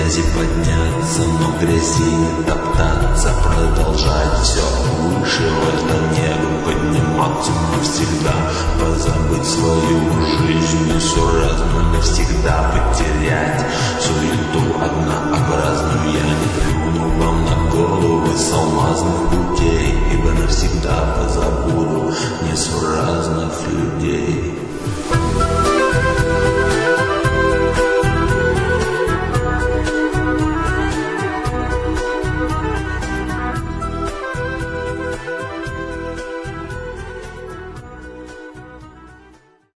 грязи подняться, но в грязи не топтаться, продолжать все выше в это небо подниматься навсегда, позабыть свою жизнь несуразно навсегда, потерять суету